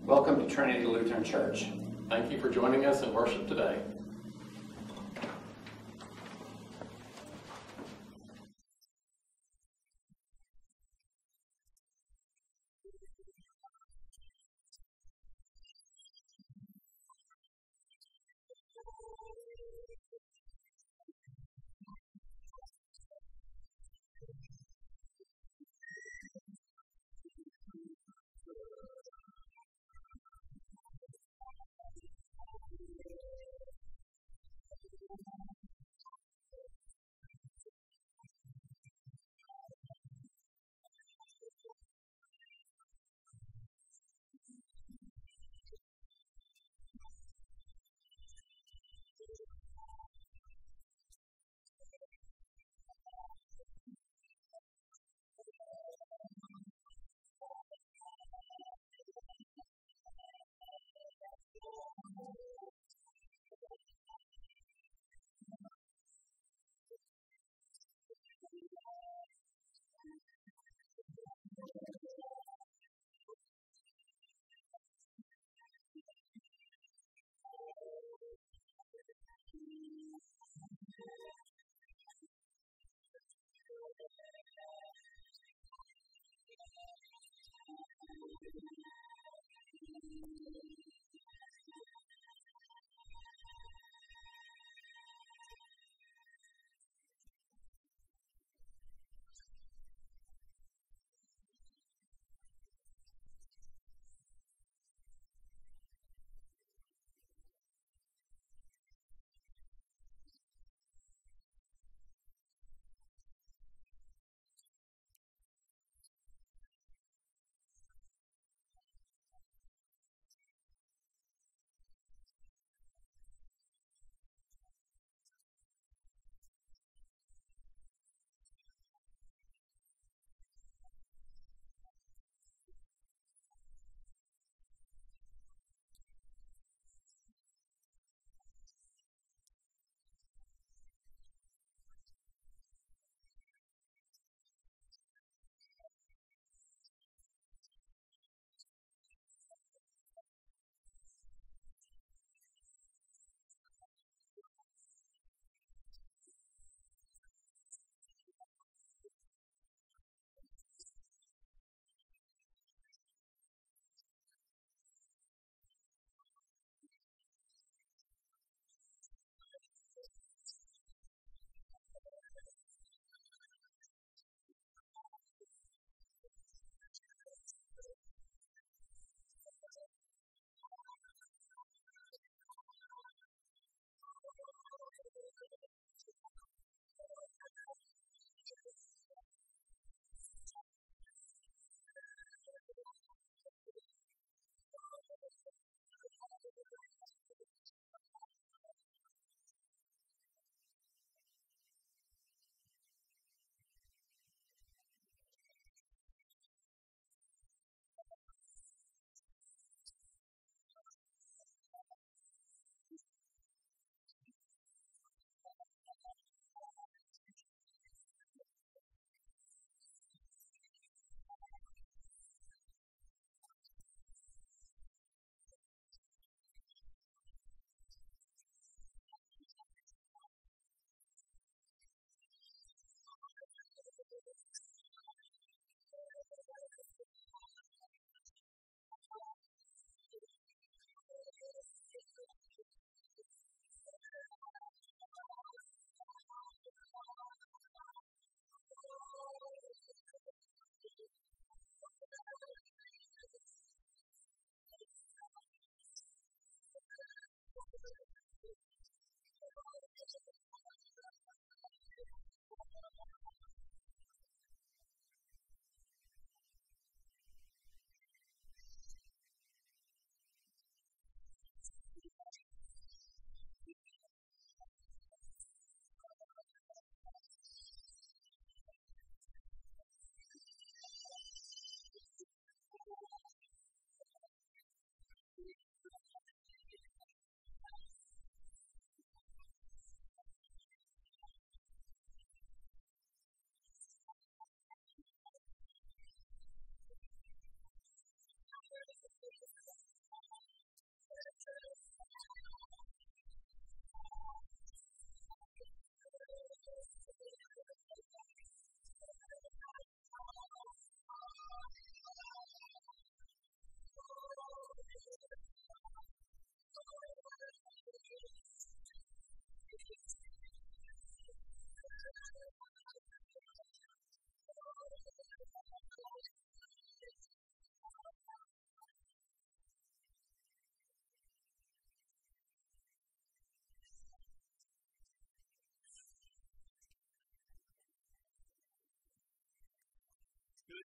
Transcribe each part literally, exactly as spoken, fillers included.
Welcome to Trinity Lutheran Church. Thank you for joining us in worship today.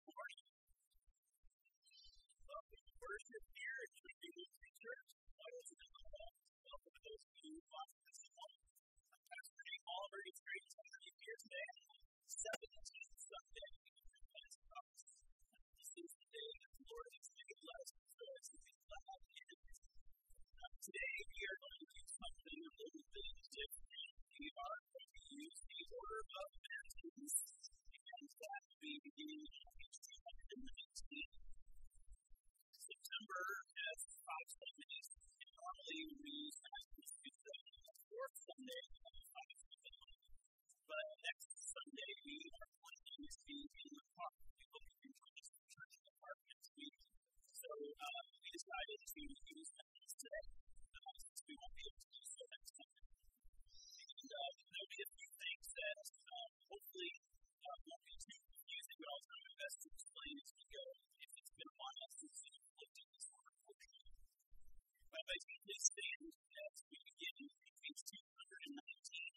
morning. Welcome to worship here at Trinity Lutheran Church. Welcome to those of you watching this at home. I'm Pastor Nate Oliver. It's great to have you here today. seventeenth Sunday in Pentecost. This is the day that the Lord has made us, so it's to be glad in it. Today we are going to do something a little bit different. We are going to use the order of baptisms, and that will be beginning on page two nineteen. September has five Sundays, and normally we use baptisms Tuesday on the fourth Sunday of the five Sundays. But next Sunday we are planning to be in the park. We will be in the church in the park next week. So uh, we decided to use baptisms today, uh, since we won't be able to do so next Sunday. And uh, there'll be a few things that uh, hopefully uh, won't be too confusing, but I'll try my best to explain as we go. If it's been a while since you've looked at this word, unfortunately. But if I can please stand as we begin in page two nineteen.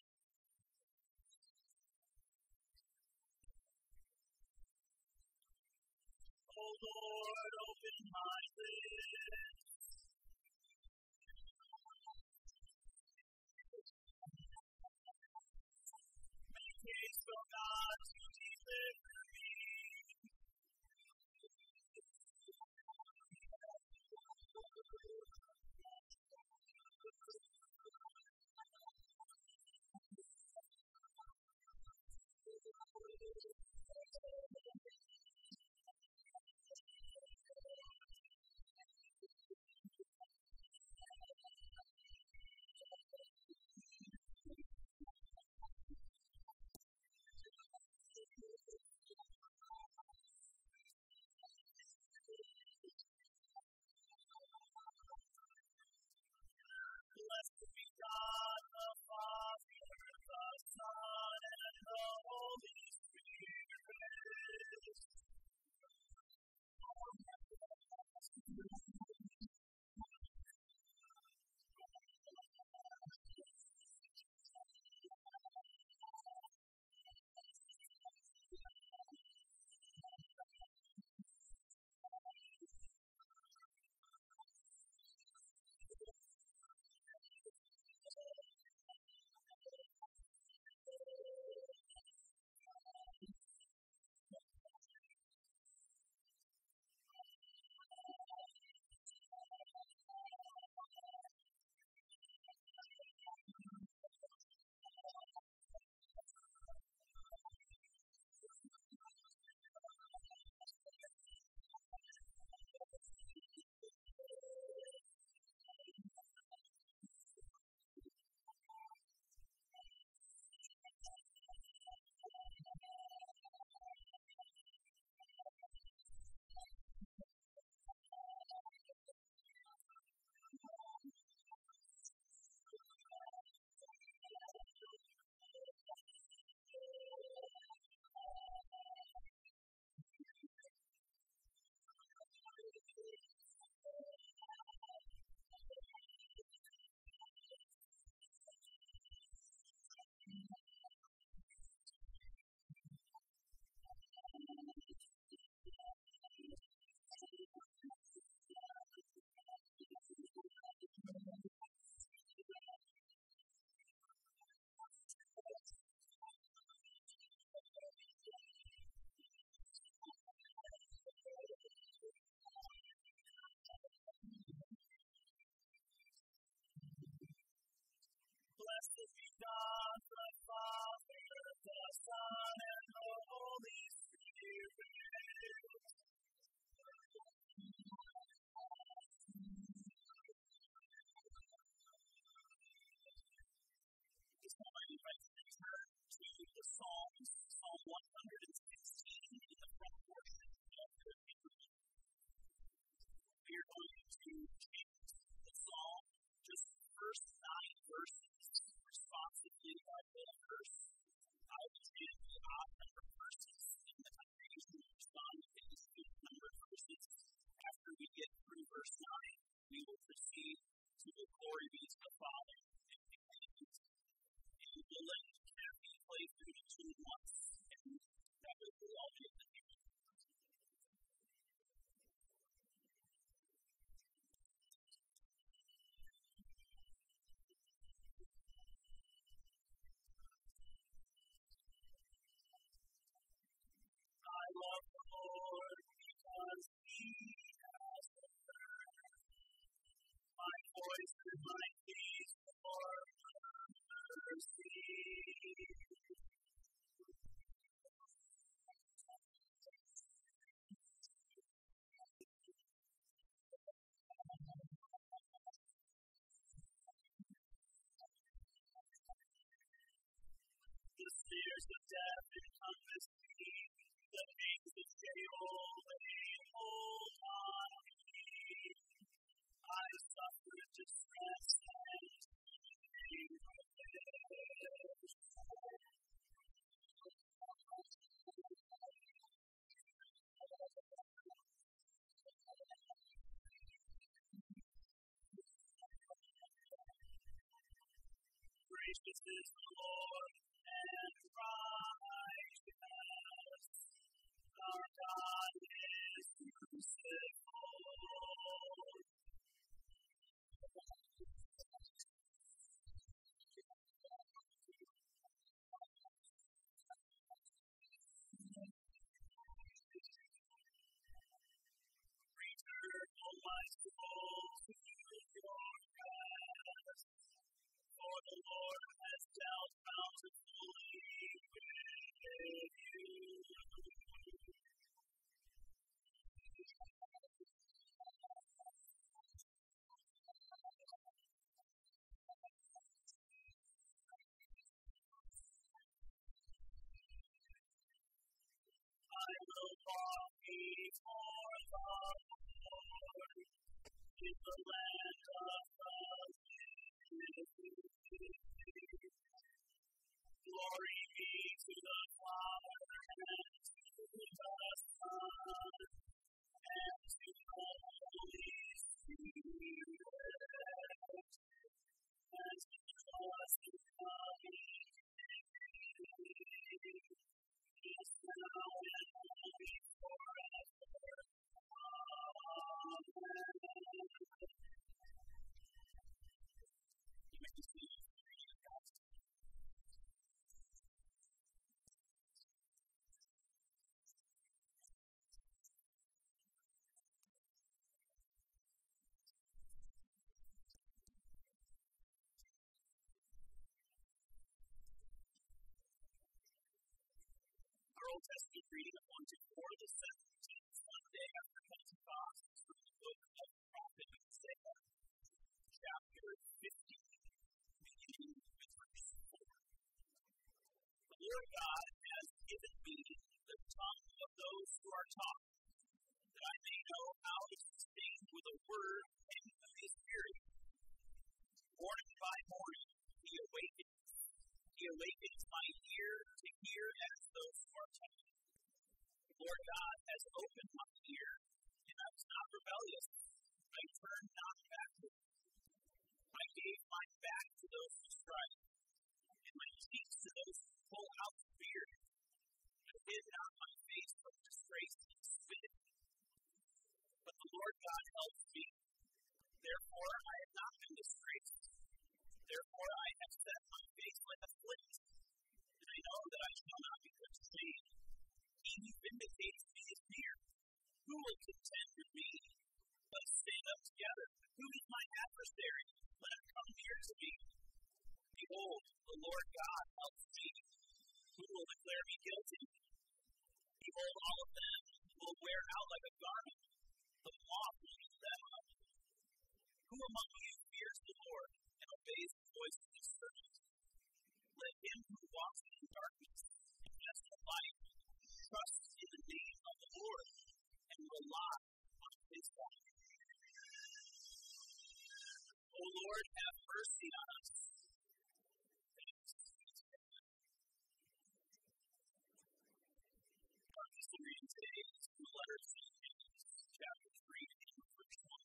Oh Lord, open my lips. Make haste, O God, to deliver me. Blessed be God, the Father, the Son, and the Holy Spirit. Blessed be God, the Father, the Son, and the Holy Spirit. This morning, I invite you to turn to the Psalms, Psalm one sixteen, in the front portion of the Hebrew. We are going to chant the Psalm, just the first nine verses, responsively by the verse. I will chant the odd number verses, and the congregation will respond to these good number verses. After we get through verse nine, we will proceed to the glory be to the Father, and we will let Kathy play through the tune once, and that will be all the rejoice in my peace for mercy. The snares of death encompass me, the pains of Sheol lay hold on me. I suffered distress and pain Gracious is the Lord and righteous. Our God is merciful. Return, O my soul, to your rest. For the Lord has dealt bountifully with you. I will walk before the Lord in the land of the living. Glory be to the Father and to the Son and to the Holy Spirit, as it was in the beginning, is now and will be forever. Amen. You may be seated for the reading of God's word. Our Old Testament reading of one to four, the seventeenth Sunday after Pentecost, is from the book of the prophet Isaiah, chapter fifty, beginning with verse four. The Lord God has given me the tongue of those who are taught, that I may know how to sustain with a word and with his spirit. Morning by morning, he awakens. He awakens my ear to hear as those who are taught. The Lord God has opened my ear, and I was not rebellious. I turned not backward. I gave my back to those who strike, and my cheeks to those who pull out the beard. I hid not my face from disgrace and spit. But the Lord God helps me. Therefore I have not been disgraced. Therefore I have set my face like a flint, and I know that I shall not be put to shame. He who vindicates me is near. Who will contend with me? Let us stand up together. Who is my adversary? Let him come near to me. Behold, the Lord God helps me. Who will declare me guilty? Behold, all of them will wear out like a garment. The moth will eat them up. Who among you fears the Lord and obeys the voice of his servant? Let him who walks in darkness and has no light trust in the name of the Lord and rely on his God. O Lord, have mercy on us. Thanks be to God. Our epistle reading today is from the letter of Saint James, chapter three, and verse one.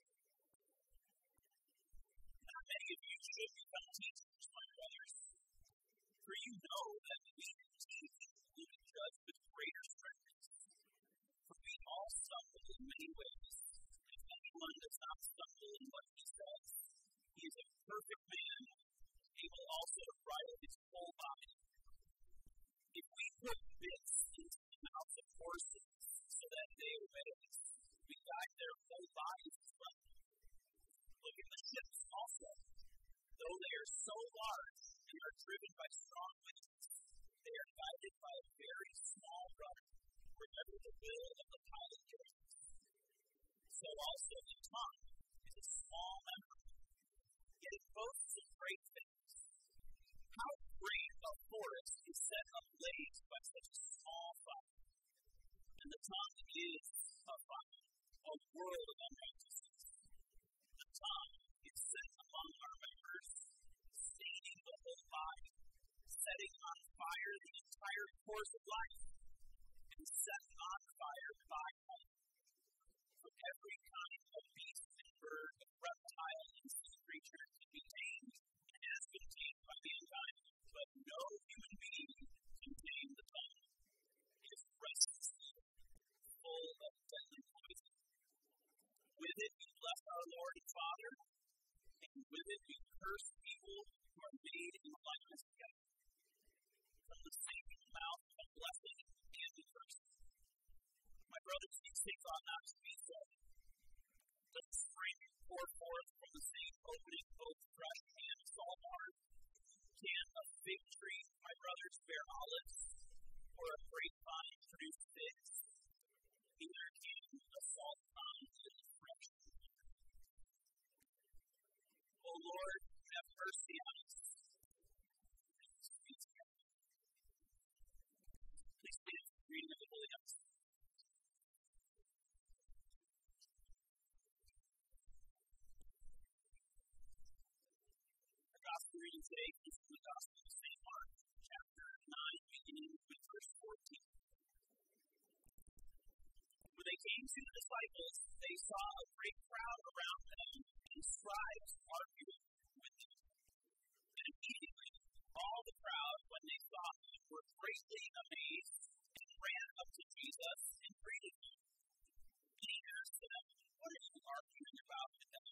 Not many of you should become teachers, my brothers, for you know that we who teach will be judged with greater strictness. For we all stumble in many ways. If anyone does not stumble in what he says, he is a perfect man, able also to bridle his whole body. If we put bits into the mouths of horses so that they obey us, we guide their whole bodies as well. Look at the ships Though they are so large and are driven by strong winds, they are guided by a very small rudder, wherever the will of the pilot directs. So also the tongue is a small member, yet it boasts of great things. How great a forest is set ablaze by such a small fire! And the tongue is a fire, a world of unrighteousness. The tongue is set among our members, staining the whole body, setting on fire the entire course of life, and setting on fire by fire. For every kind of beast and bird, reptile, and sea creature can be tamed and has been tamed by mankind, but no human being can tame the tongue. It is restless, full of deadly poison. With it we bless our Lord and Father, and with it we curse people who are made in the likeness of God. From the same mouth of blessing and the curse. My brothers, these things ought not to be so. Does the spring pour forth from the same opening both fresh and salt water? Can a fig tree, my brothers, bear olives, or a grapevine produce figs? Neither can a salt pond produce fresh fruit. O Lord, have mercy on us. Please stand for the reading of the Holy Gospel. Our Gospel reading today is from the Gospel of Saint Mark, chapter nine, beginning with verse fourteen. When they came to the disciples, they saw a great crowd around them, and scribes arguing with them. And immediately, all the crowd, when they saw him, were greatly amazed, and ran up to Jesus and greeted him. And he asked them, "What are you arguing about with them?"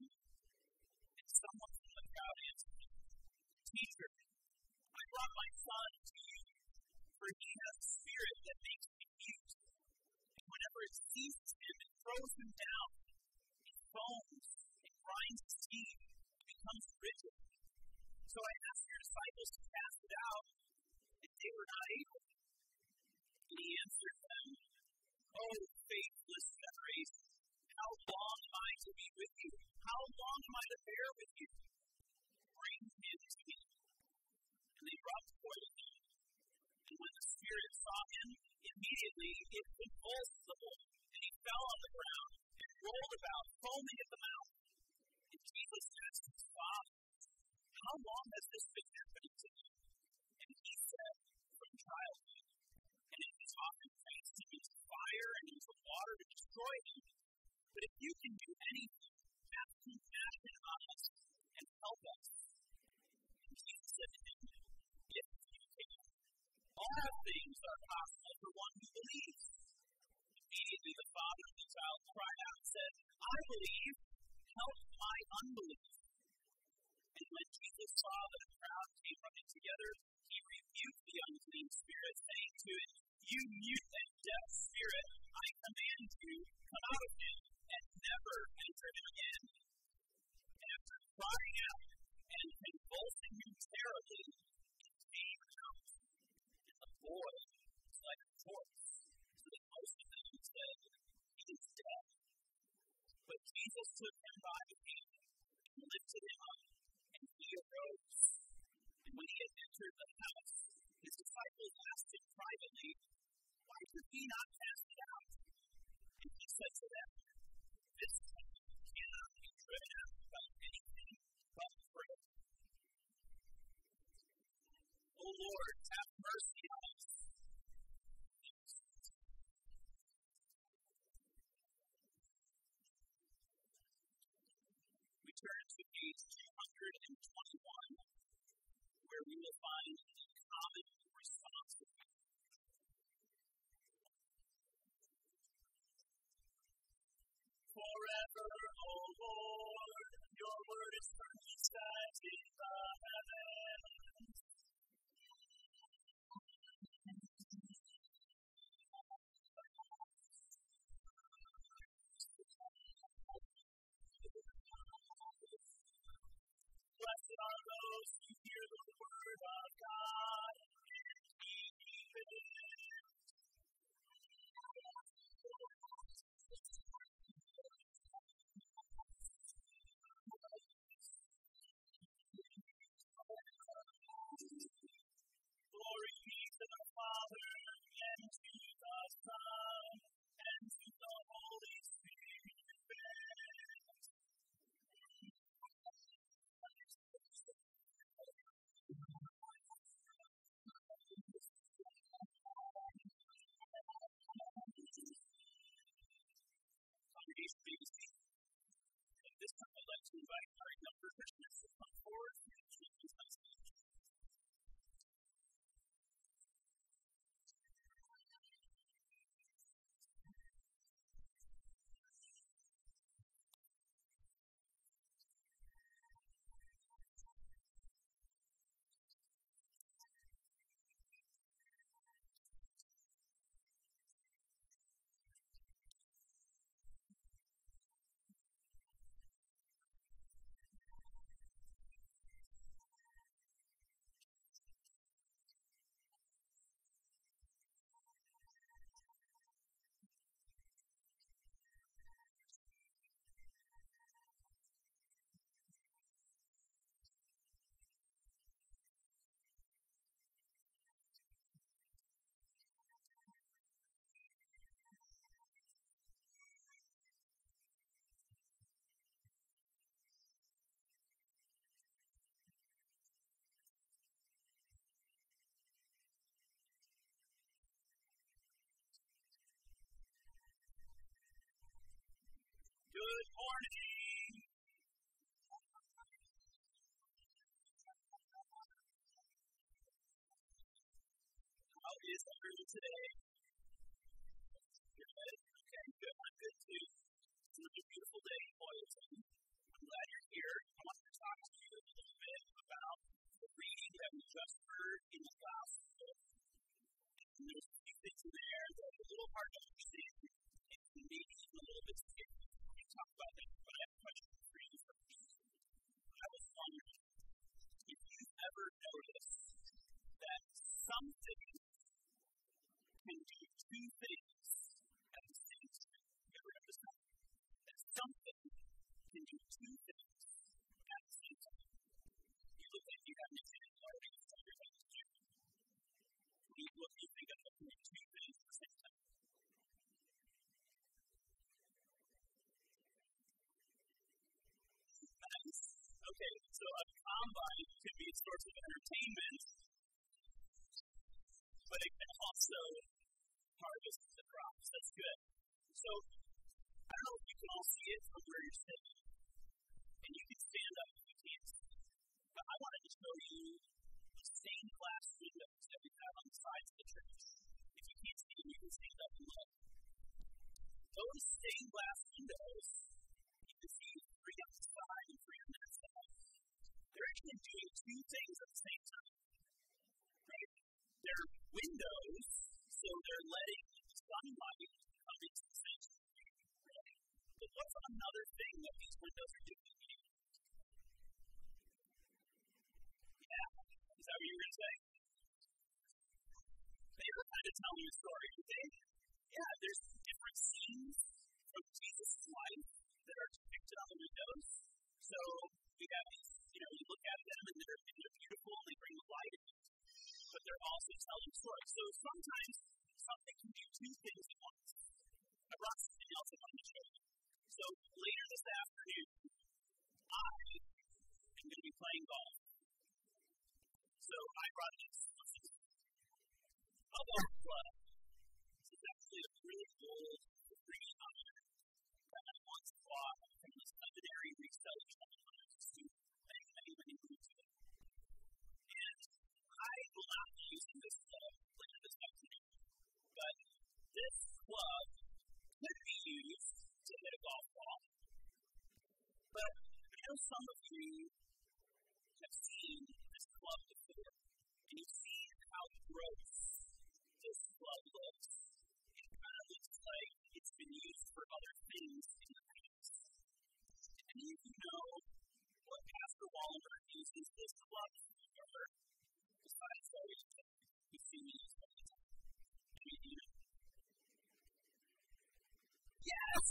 And someone from the crowd answered him, "Teacher, I brought my son to you, for he has a spirit that makes him mute. And whenever it seizes him, it throws him down. It foams, it grinds his teeth, and becomes rigid. So I asked your disciples to cast it out, and they were not able." And he answered them, "O faithless generation, how long am I to be with you? How long am I to bear with you? Bring him to me." And they brought forth him. And when the spirit saw him, immediately it convulsed the boy, and he fell on the ground and rolled about, foaming at the mouth. And Jesus asked his father, "How long has this been happening to you?" And he said, "From childhood. And it has often cast him into fire and into water to destroy him. But if you can do anything, have compassion on us and help us." And Jesus said to him, "If you can, all things are possible for one who believes." Immediately the father of the child cried out and said, "I believe, help my unbelief." And when Jesus saw that a crowd came running together, he rebuked the unclean spirit, saying to it, "You mute and deaf spirit, I command you, come out of him, and never enter him again." And after crying out and convulsing him terribly, it came out. And the boy was like a corpse, so that most of them said, "He is dead." But Jesus took him by the hand and lifted him up, and he arose. And when he had entered the house, his disciples asked him privately, "Why could we not cast it out?" And he said to them, "This demon cannot be driven out by anything but prayer." O Lord, have mercy on us. We turn to page two hundred twenty-one, where we will find the common response of God. Forever, O Lord, your word is firmly set in the heavens. Blessed are those to invite our younger Christians to come forward and introduce themselves. Good morning. How is everyone today? Good. Okay, good. I'm good too. It's another beautiful day in Boylston. I'm glad you're here. I want to talk to you a little bit about the reading that we just heard in the gospel. And there's a few things in there that are a little hard to understand. And maybe even a little bit scary. Talk about that, but I have a question for you first. I was wondering if you've ever noticed that something can do two things at the same time. You ever noticed that? That something can do two things at the same time. You look like you have an example already. It's on your head. What do you, what do you think of that can do two things at the same time? Okay, so a combine can be a source of entertainment, but it can also harvest the crops. That's good. So, I don't know if you can all see it from where you're sitting, and you can stand up if you can't see it. But I wanted to show you the stained glass windows that we have on the sides of the church. If you can't see them, you can stand up and look. Those stained glass windows, you can see three on the side and three on that side. They're actually doing two things at the same time. Right? They're windows, so they're letting sunlight come into the sanctuary. Right? But what's another thing that these windows are doing? Yeah. Is that what you were going to say? They were kind of telling a story, okay? Yeah, there's different scenes from Jesus' life that are depicted on the windows. So we have these, you know, you look at them and they're, and they're beautiful and they bring light in. But they're also telling stories. So sometimes something can do two things at once. I brought something else I wanted to show you. So later this afternoon, I am going to be playing golf. So I brought this. A golf club. This is actually a really old green iron that I once bought from this legendary reseller shop when I was a student. Many, many, many moves ago. And I will not be using this club later this afternoon. But this club could be used to hit a golf ball. But I know some of you have seen this club before. And you've seen how gross this club looks. It kind of looks like it's been used for other things in the past. And you know what Pastor Walmer uses this club for, besides always you see me use all the time. I mean, you know. Yes!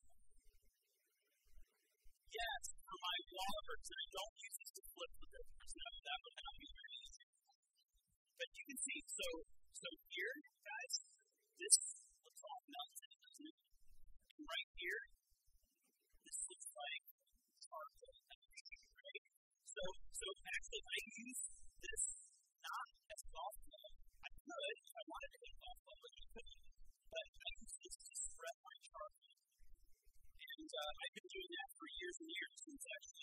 Yes, for my wallopers, I don't use this to flip the papers. No, that would not be very easy. But you can see, so so here, guys, this looks all melted, doesn't it? And right here, this looks like charcoal, right? So, so actually, I use this not as a golf club. I could, if I wanted to hit a golf club, but I couldn't. But I use this to spread my charcoal. And uh, I've been doing that for years and years since actually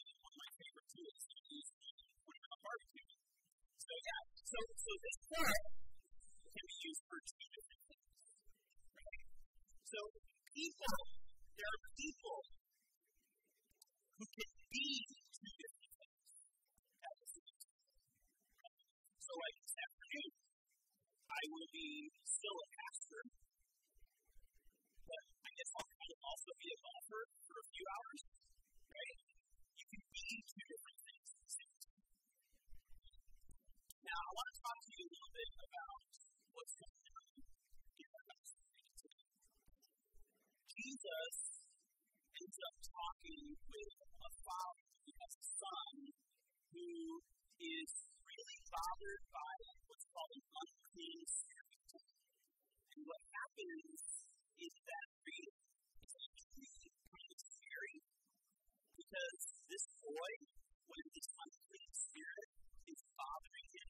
So, so this part can be used for two different things. Right? So people, there are people who can be two different things at the same time. So like this afternoon, I will be still a pastor, but I guess I'll kind of also be a golfer for a few hours, right? You can be two different things at the same time. Now, I want to talk to you a little bit about what's going on in our gospel today. Jesus ends up talking with a father who has a son who is really bothered by what's called an unclean spirit. And what happens is that really is actually kind of scary because this boy, when this unclean spirit is bothering him,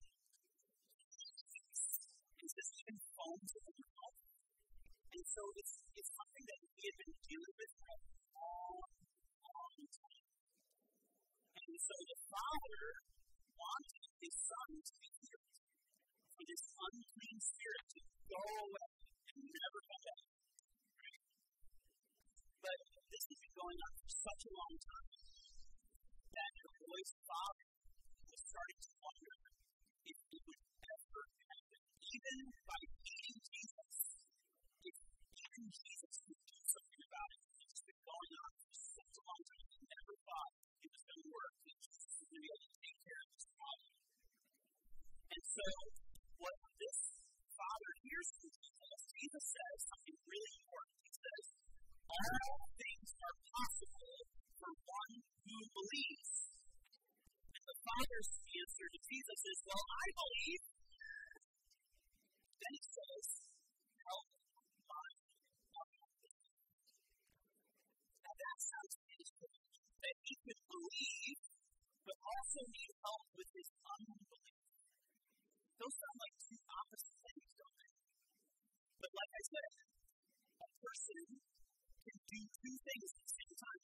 is this even foams at the mouth. And so it's, it's something that he had been dealing with for a long, long time. And so the father wanted his son to be healed for this unclean spirit to go away and never come back. Right? But this has been going on for such a long time that the boy's father was starting to wonder if it would ever happen, even by meeting Jesus, if even Jesus could do something about it. It's been going on for such a long time. He never thought it was going to work, that Jesus was going to be able to take care of this problem. And so, what this father hears from Jesus, Jesus says something really important. He says, all things are possible for one who believes. And the father's answer to Jesus is, well, I believe. Then he says, help my unbelief. Now that sounds interesting, that he could believe, but also need help with his unbelief. Those sound like two opposite things, don't they? But like I said, a person can do two things at the same time.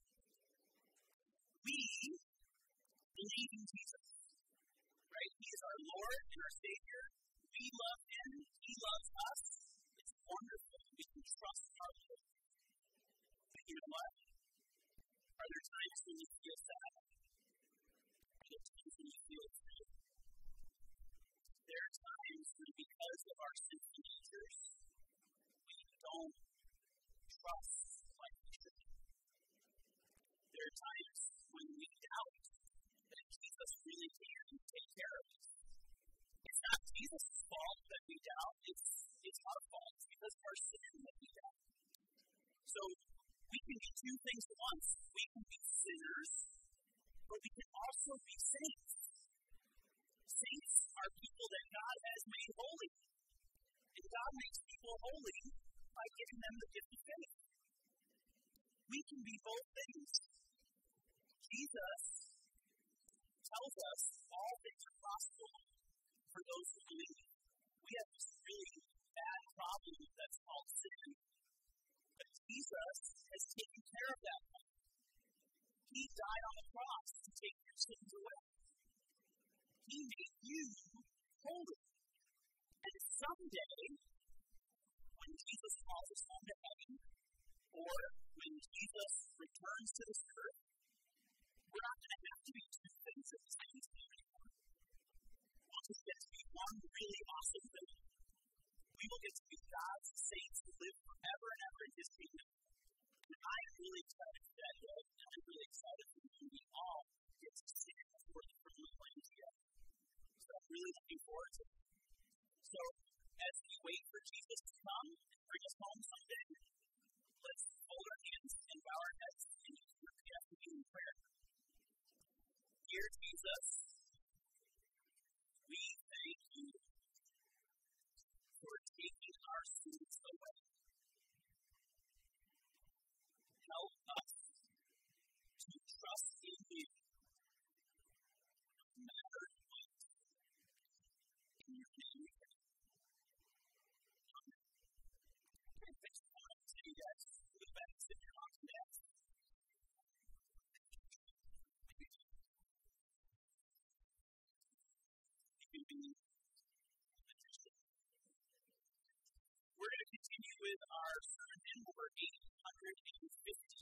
We believe in Jesus, right? He is our Lord and our Savior. We love Him. He loves us. It's wonderful. We can trust our Lord. But you know what? Are there times when you feel sad? Are there times when you feel afraid? There are times when, because of our sinful natures, we don't trust like we should. There are times when we doubt that Jesus really can take care of us. It's not Jesus' fault that we doubt, it's, it's our fault. It's because of our sin that we doubt. So, we can be two things at once. We can be sinners, but we can also be saints. Saints are people that God has made holy. And God makes people holy by giving them the gift of faith. We can be both things. Jesus tells us all things are possible for those who believe. We have this really bad problem that's called sin. But Jesus has taken care of that problem. He died on the cross to take your sins away. He made you holy. And someday, when Jesus calls us home to heaven, or when Jesus returns to this earth, we're not going to have to be two things at the same time anymore. We'll just get to be one really awesome thing. We will get to be God's saints who live forever and ever in His kingdom. And I am really excited for that day, and I'm really excited for when we all get to stand before the throne of God together. So I'm really looking forward to it. So, as we wait for Jesus to come and bring us home someday, let's hold our hands and bow our heads and repeat after me in prayer. Dear Jesus, we thank you for taking our sins away. Help us to trust in you, no matter what. In your name we pray. Amen. And thanks for coming to you guys. Look back and sit your moms and dads. You can be with our sermon hymn number eight hundred fifty.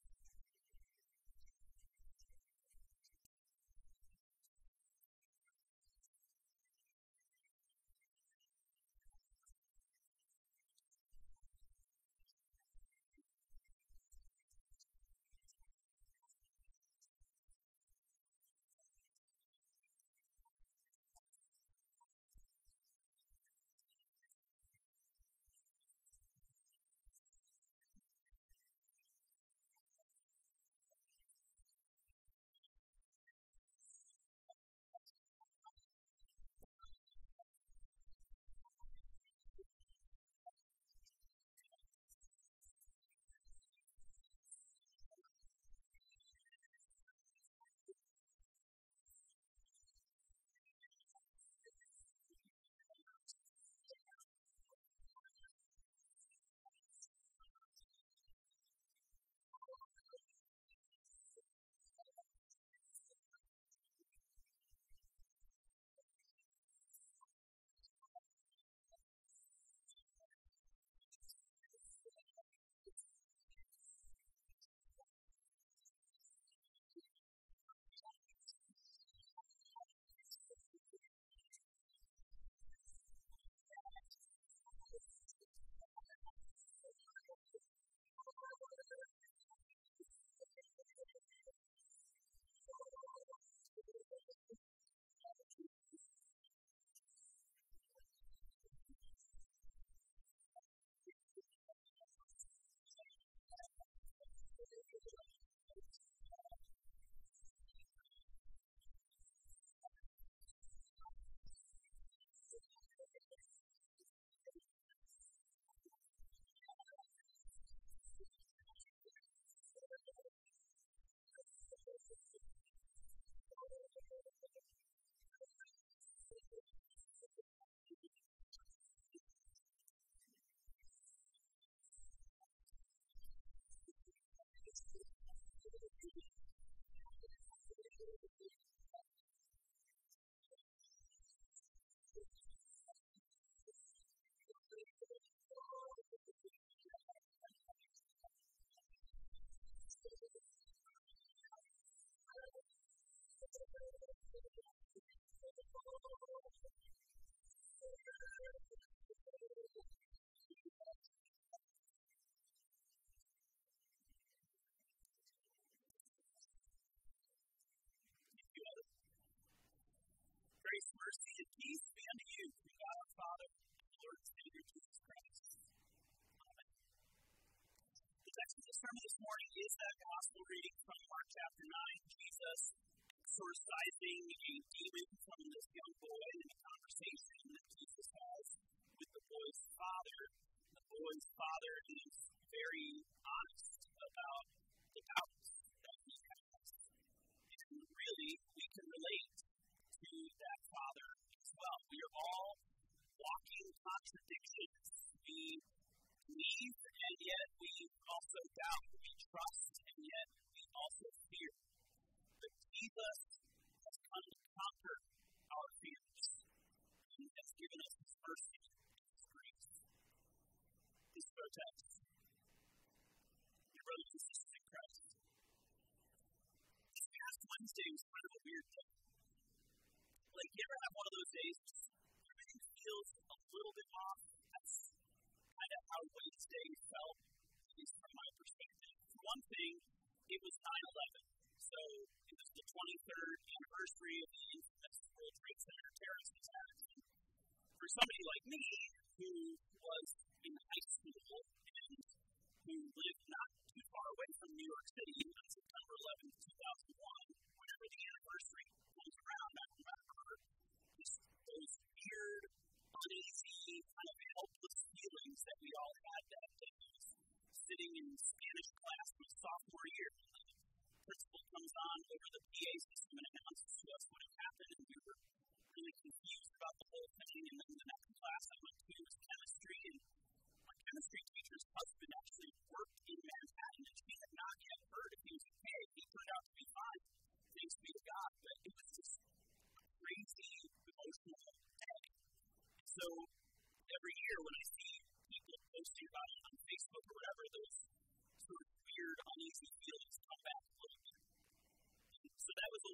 Grace, mercy, and peace be unto you from God our Father and the Lord and Savior Jesus Christ. Amen. The text of the sermon this morning is that gospel reading from Mark chapter nine. Jesus exorcising a demon from this young boy in a conversation that Jesus has with the boy's father. The boy's father is very honest about the doubts that he has. And really, we can relate to that father as well. We are all walking contradictions. We believe, and yet we also doubt. We trust, and yet we also fear. But Jesus has come to conquer our fears. He has given us His mercy and His grace. This is our text. Your brothers and sisters in Christ. This past Wednesday was kind of a weird day. Like, you ever have one of those days everything feels a little bit off? That's kind of how Wednesday felt, at least from my perspective. For one thing, it was nine eleven. So, it was the twenty-third anniversary of the infamous World Trade Center terrorist attack. For somebody like me, who was in high school and who lived not too far away from New York City on September eleventh, two thousand one, whenever the anniversary comes around, I remember just those weird, uneasy, kind of helpless feelings that we all had that day. Sitting in Spanish class my sophomore year, the principal comes on over the P A system and announces to us what had happened, and we were really confused about the whole thing. And then the next class I went to was chemistry, and my chemistry teacher's husband actually worked in Manhattan, and she had not yet heard if he was okay. He turned out to be fine, thanks be to God, but it was just a crazy, emotional day. So every year when I see people posting about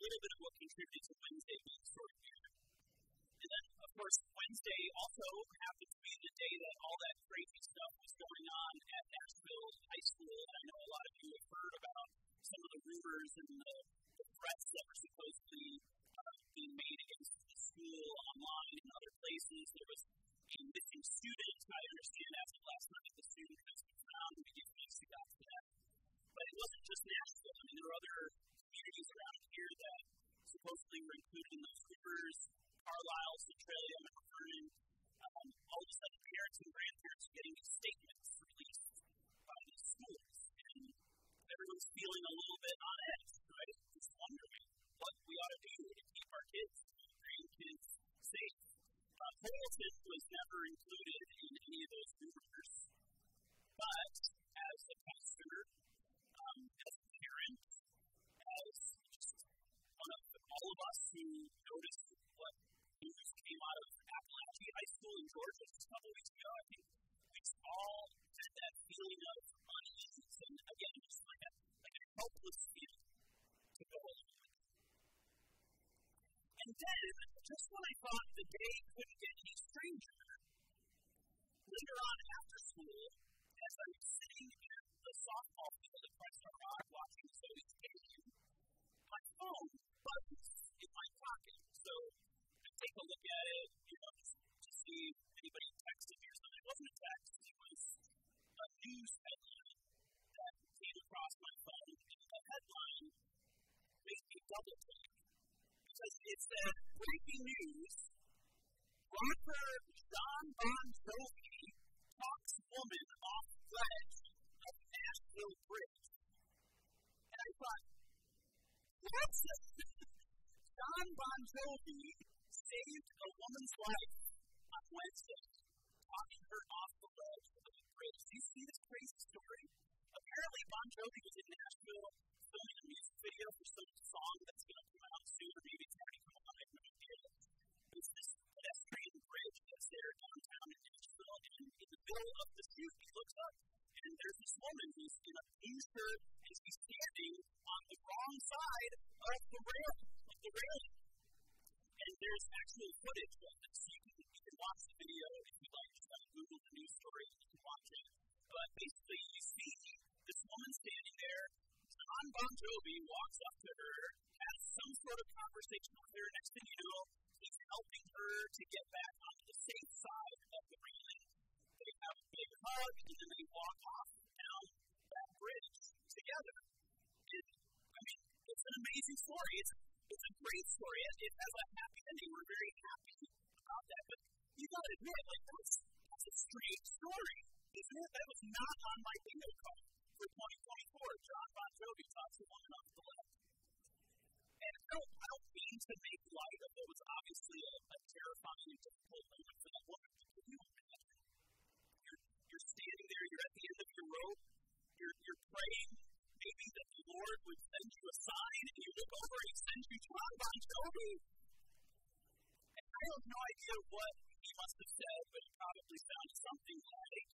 little bit of what contributed to Wednesday being sort of weird. And then, of course, Wednesday also happened to be the day that all that crazy stuff was going on at Nashville High School. And I know a lot of you have heard about some of the rumors and the, the threats that were supposedly uh, being made against the school online and other places. There was a missing student. I understand as of last night the student has been found. We give thanks to God for that. But it wasn't just Nashville. I mean, there were other communities around here that supposedly were included in those rumors. Carlisle, Centralia, Mount Vernon. Um, all of a sudden, parents and grandparents are getting these statements released by these schools. And everyone's feeling a little bit on edge, right? Just wondering what we ought to do to keep our kids and grandkids safe. Uh, Hamilton was never included in any of those rumors. But as a pastor, um, as a parent, as just one of the, all of us who noticed what news came out of Appalachia High School in Georgia just a couple weeks ago, I think we all had that feeling of unease and, again, just like a, like a helpless feeling to go along with. And then, just when I thought the day couldn't get any stranger, later on after school, as I was sitting at the softball field at Preston Rock watching the Soviets game, my phone buzzes in my pocket. So I take a look at it, you know, just to see if anybody texted me or something. It wasn't a text, it was a news headline that came across my phone, and the headline made me double click. Because it said, breaking news, rapper Jon Bon Jovi talks woman off ledge of Nashville Bridge. And I thought, what's this? Jon Bon Jovi saved a woman's life on Wednesday, talking her off the ledge of the bridge. Do you see this crazy story? Apparently, Bon Jovi was in Nashville filming a music video for some song that's going to come out soon, or maybe it's already come out. I have no idea. It's this pedestrian bridge that's there downtown in Nashville, and in the middle of the shoot, he looks up, and there's this woman who's in a blue shirt, and she's standing on the wrong side of the rail, of the railing. And there's actual footage of it, so you can, you can watch the video if you'd like. Just uh, Google the news story and you can watch it. But basically, you see this woman standing there. Jon Bon Jovi walks up to her, has some sort of conversation with her. Next thing you know, he's helping her to get back onto the safe side of the railing. They have a big hug, and then they walk off down that bridge together. And, I mean, it's an amazing story. It's, it's a great story. It, it has a happy ending. We're very happy about that. But you got to admit, like, that's, that's a strange story, isn't it? That was not on my bingo card for twenty twenty-four. Jon Bon Jovi talks to woman off the left. And I don't, I don't mean to make light of what was obviously a, a terrifying and difficult moment for that woman. Can you imagine? You're, you're standing there, you're at the end of your rope, you're, you're praying maybe that the Lord would send you a sign, and you look over and he sends you Jon Bon Jovi. And I have no idea what he must have said, but it probably sounded something like,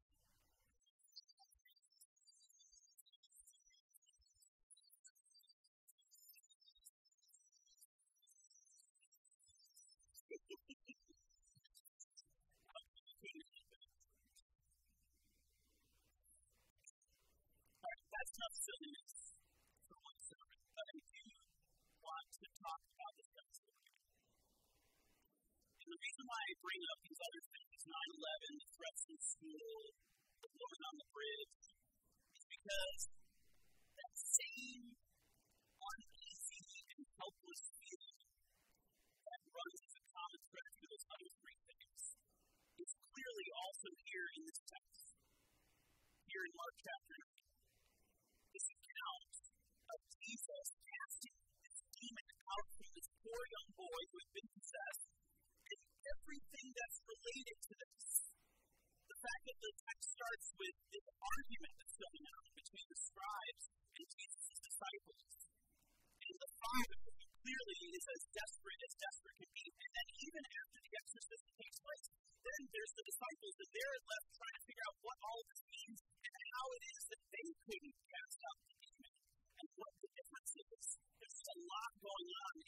that's not silliness for one sermon, but I do want to talk about this kind of story. And the reason why I bring up these other things, nine eleven, the threats in school, the woman on the bridge, is because that same uneasy and helpless feeling that runs as a common thread through those other three things is clearly also here in this text, here in Mark chapter nine. This account of Jesus casting this demon out from this poor young boy who had been possessed, and everything that's related to this. The fact that the text starts with this argument that's going on between the scribes and Jesus' disciples, and the father who clearly is as desperate as desperate can be, and then even after the exorcism takes place, then there's the disciples, and they're left trying to figure out what all this means and how it is that they couldn't cast out the demon and what the difference is. There's just a lot going on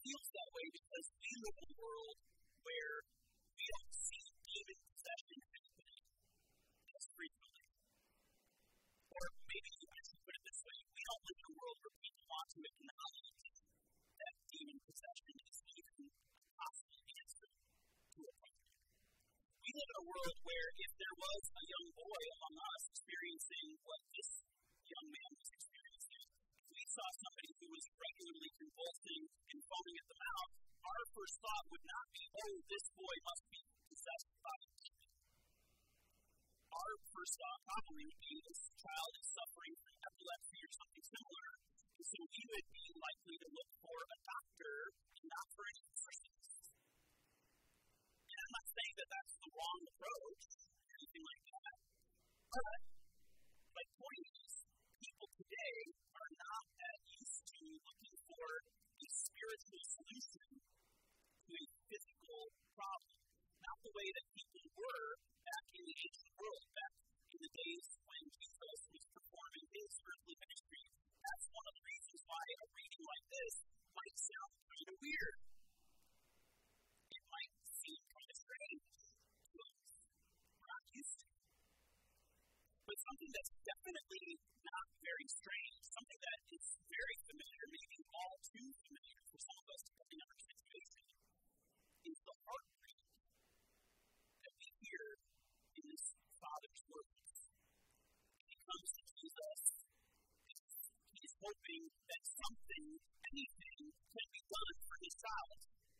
feels that way because we live in a world where we don't see demon possession happening as frequently. Or maybe I should put it this way, we don't live in a world where people want to acknowledge that demon possession is even a possible answer to a problem. We live in a world where if there was a young boy among us experiencing what this young man was experiencing, if we saw somebody who was regularly convulsing and foaming at the mouth, our first thought would not be, oh, this boy must be possessed by a demon. Our first thought probably would be, this child is suffering from epilepsy or something similar, and so we would be likely to look for a doctor and not for any physicians. And I'm not saying that that's the wrong approach or anything like that, but my point is, people today are not that used to looking for a spiritual solution to a physical problem. Not the way that people were back in the ancient world, back in the days when Jesus was performing his earthly ministry. That's one of the reasons why a reading like this might sound kind of weird. It might seem kind of strange to us. We're not used to it. But something that's definitely not very strange, something that is very familiar, maybe all too familiar for some of us depending on our situation, is the heartbreak that we hear in this Father's words. He comes to Jesus, he's hoping that something, anything, can be done for his child.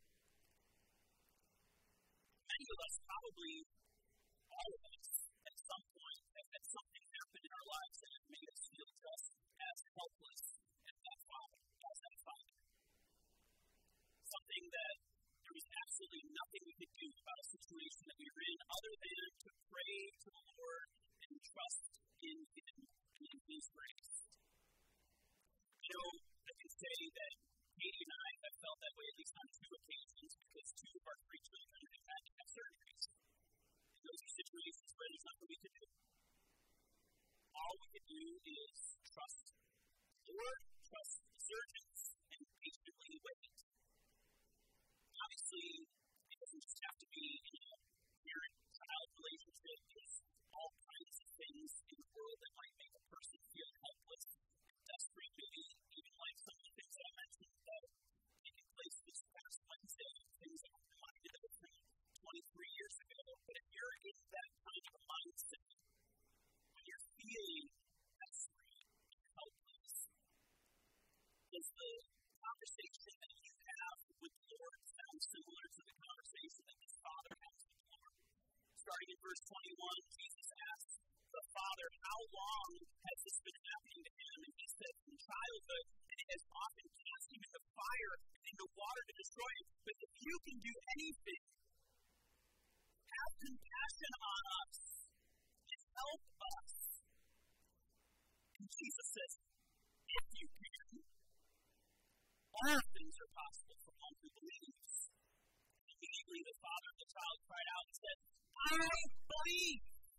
Many of us, probably all of us, at some point, have had something happen in our lives that have made us feel just as helpless as that Father, as that Father. Something that there was absolutely nothing we could do about a situation that we were in other than to pray to the Lord and trust in Him and in His grace. You know, I can say that Katie and I have felt that way at least on two occasions because two of our three children have had to have surgeries. And those are situations where there's nothing we can do. All we can do is trust the Lord, trust the surgeons, and patiently wait. Obviously, it doesn't just have to be in a parent-child relationship. There's all kinds of things in the world that might make a person feel helpless and desperate, maybe even like some of the things that I mentioned that have taken place this past Wednesday, things that were reminded of from twenty-three years ago. But if you're in that kind of a mindset, when you're feeling desperate and helpless, does the conversation that you have with the Lord sound similar to the conversation that his Father has with the Lord? Starting in verse twenty-one, Jesus asks the Father, how long has this been happening to him? And he says, from childhood, and it has often cast him into fire and into water to destroy him. But if you can do anything, have compassion on us and help us. And Jesus says, if you can, all things are possible for one who believes. Immediately the father of the child cried out and said, I believe.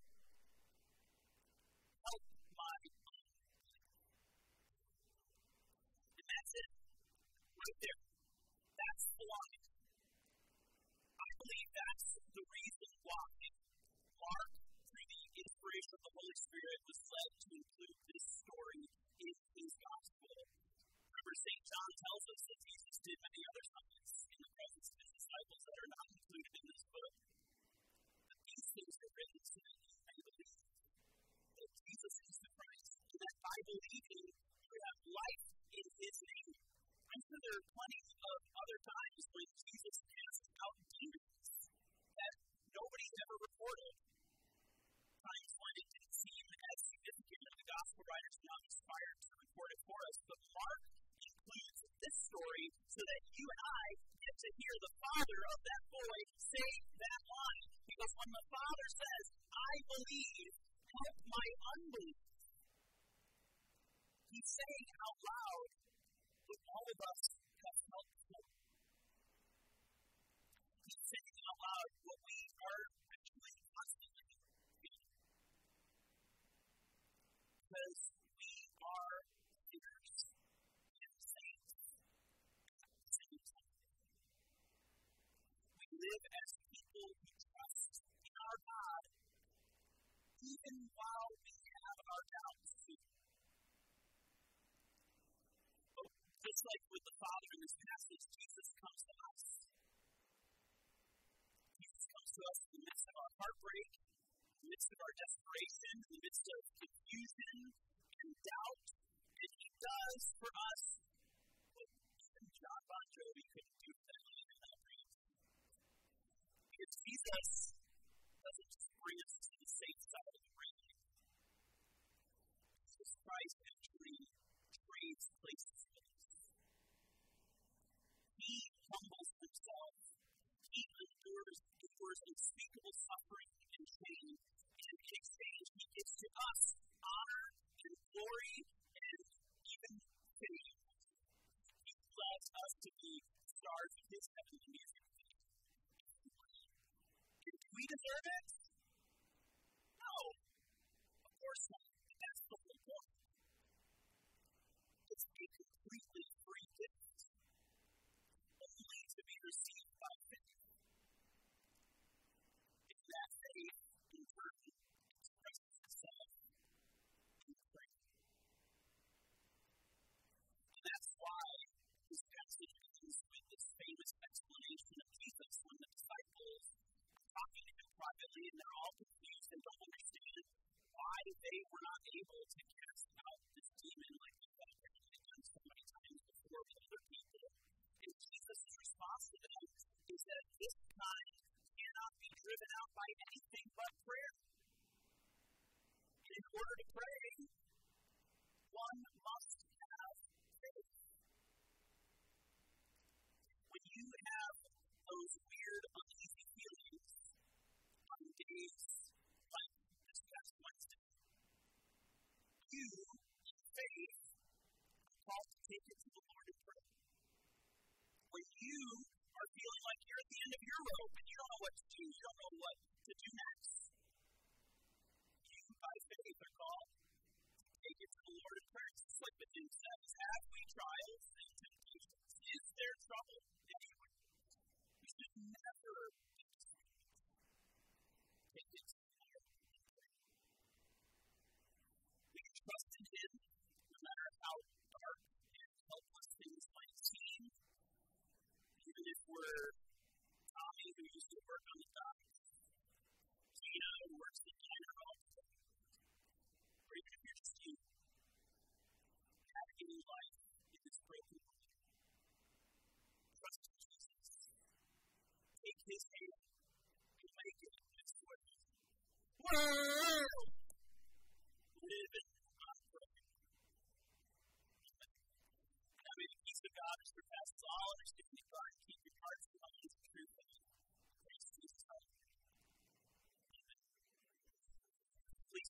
Help my unbelief. And that's it. Right there. That's belonging. I believe that's the reason why Mark, through the inspiration of the Holy Spirit, was led to include this story in his gospel. Remember, Saint John tells us that Jesus did many other signs in the presence of his disciples that are not included in this book. But these things are written so that you may believe that Jesus is the Christ, and that by believing you have life in his name. I'm sure there are plenty of other times when Jesus cast out demons that nobody's ever reported. Times when it didn't seem as significant, and the gospel writers are not inspired to record it for us. But Mark includes this story so that you and I get to hear the father of that boy say that line. Because when the father says, I believe, help my unbelief, he's saying out loud what all of us have felt before. He's saying out loud what we are actually constantly feeling. Because we are sinners and saints at the same time. like with the Father in this passage, Jesus comes to us. Jesus comes to us in the midst of our heartbreak, in the midst of our desperation, in the midst of confusion and doubt. And he does for us what even John Bon Jovi couldn't do for that man in that dream. Because Jesus doesn't just bring us to the safe side of the ring. Jesus Christ actually trades places with us. He humbles himself. He endures, endures unspeakable suffering and pain. And in exchange, he gives to us honor and glory and even fame. He allows us to be stars of his heavenly music. And do we deserve it? No. Of course not. That's the whole point. It's a completely free gift, only to be received by faith. If that faith in turn expresses itself in prayer. And that's why this passage begins with this famous explanation of Jesus when the disciples are talking to him privately and they're all confused and don't understand why they were not able to cast out this demon like we thought they had done so many times before with other people. And Jesus' response to them is that this kind cannot be driven out by anything but prayer. In order to pray, one must have faith. When you have those weird, uneasy feelings on days like this past Wednesday, you, in faith, are called to take it to the Lord in prayer. When you are feeling like you're at the end of your rope and you don't know what to do, you don't know what to do next, you, by faith, are called to take it to the Lord in prayer. Just like the hymn says, have we trials and temptations? Is there trouble anywhere? We should never be discouraged. Take it to the Lord in prayer. We can trust in him no matter how dark and helpless things might seem. Even if we're Tommy, who used to work on the dock, Gina, who works at Diner office, or even if you're just you, navigating life in this broken world, trust in Jesus. Take his hand and make it this way. Whoa! Live in unbroken. Now may the peace of God which surpasses all understanding guard and keep your hearts and minds in true faith. Praise Jesus. Amen. Please.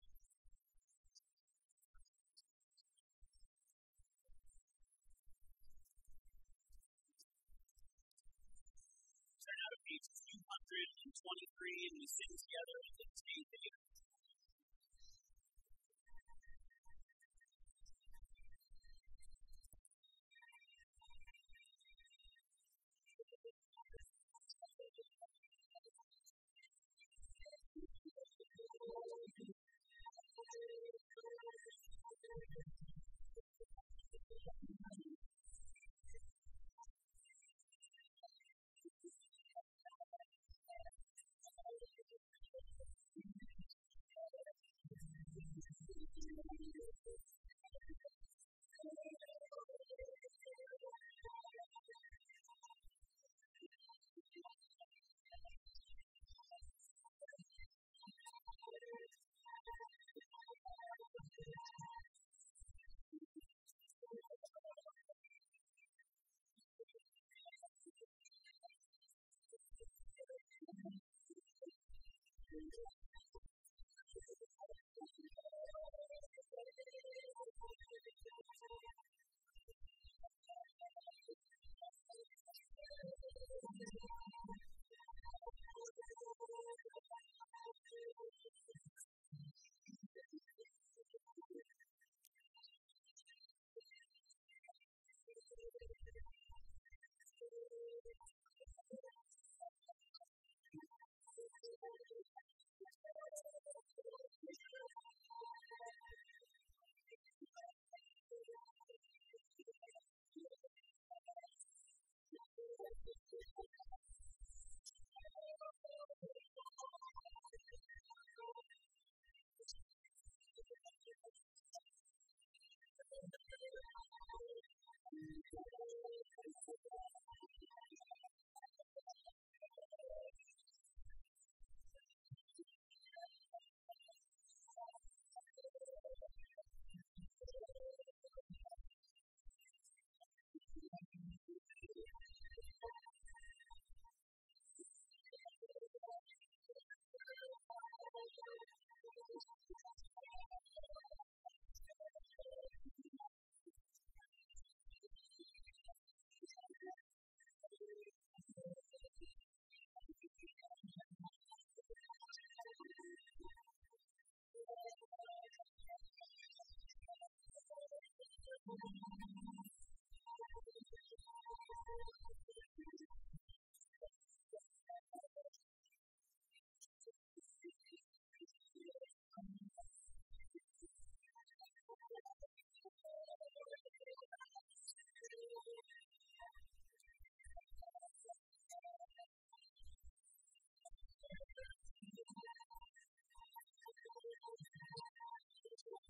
Turn out to page two hundred twenty-three and we sing together in the same video.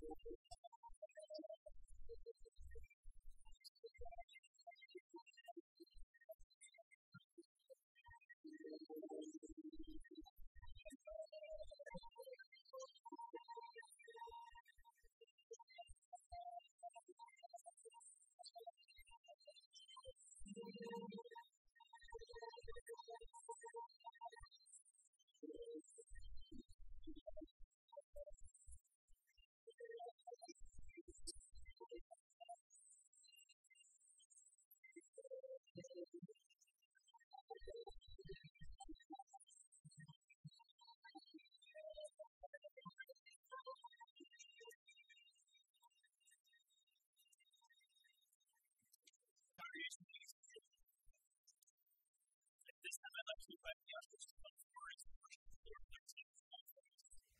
This time I'd like to invite the ushers to come forward as we worship the Lord with our teams and offerings.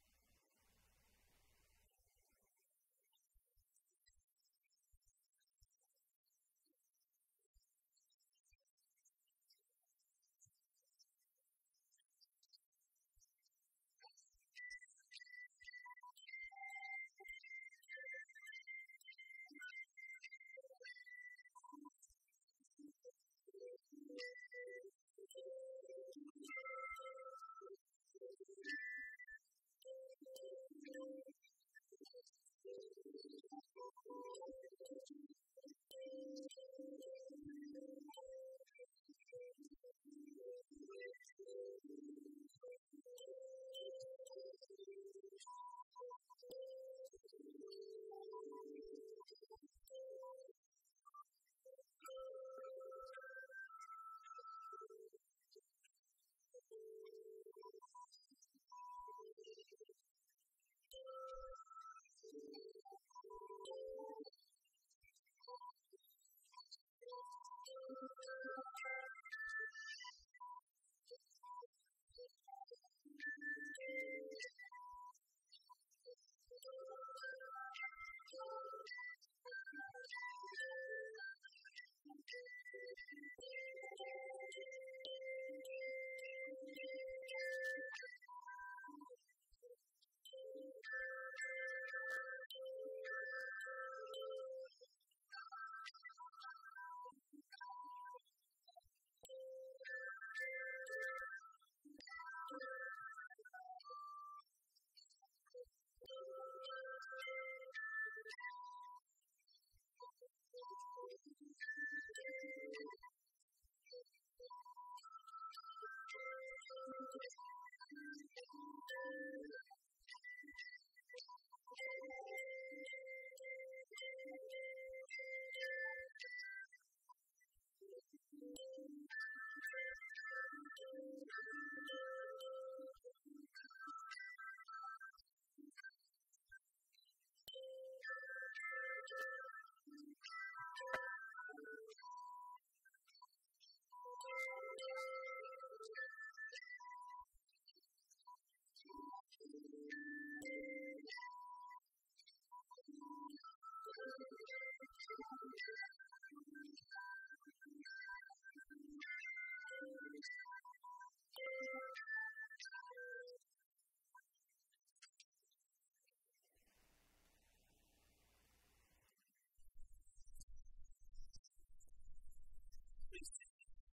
Please stand.